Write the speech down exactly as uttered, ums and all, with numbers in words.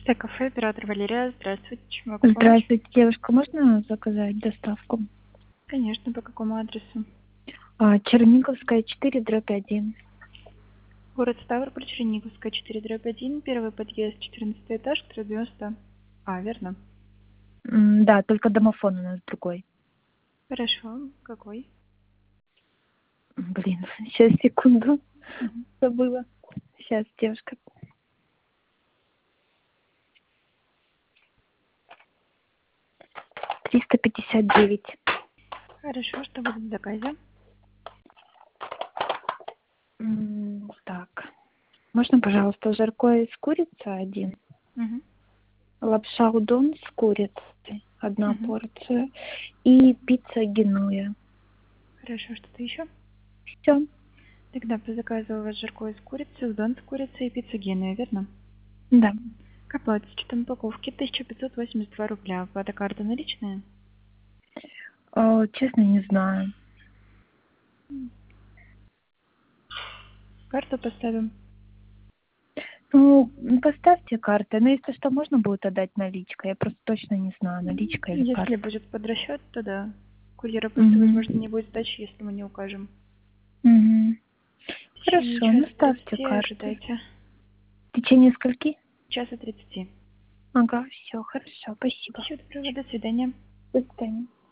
Так, кафе, оператор Валерия. Здравствуйте. Чем могу помочь? Здравствуйте, девушка, можно заказать доставку? Конечно, по какому адресу? А, Черниговская, четыре, дробь один. Город Ставрополь, Черниговская, четыре, дробь один. Первый подъезд, четырнадцатый этаж, три девяносто. А, верно? М, Да, только домофон у нас другой. Хорошо. Какой? Блин, сейчас, секунду, Мгм. забыла. Сейчас, девушка. триста пятьдесят девять. Хорошо, что будет в заказе? М, Так, можно, пожалуйста, жаркое с курицей один, Угу. лапша удон с курицей одна Угу. порция и пицца генуя. Хорошо, что-то еще? Все, Тогда по заказу у вас жаркое с курицей, удон с курицей и пицца Генуя, верно? да. К оплате с учетом упаковки тысяча пятьсот восемьдесят два рубля. Оплата карта наличная? О, честно, не знаю. М. Карту поставим. Ну, м, поставьте карты. Но если что, можно будет отдать наличкой. Я просто точно не знаю, М, наличка или Если карта. будет под расчет, то да. Курьера просто, Угу. возможно, не будет сдачи, если мы не укажем. Угу. В течение Хорошо, ну часа ставьте тридцати карты. ожидайте. В течение скольки? Часа тридцати. Ага, все, хорошо, спасибо. Всего доброго, до свидания. До свидания.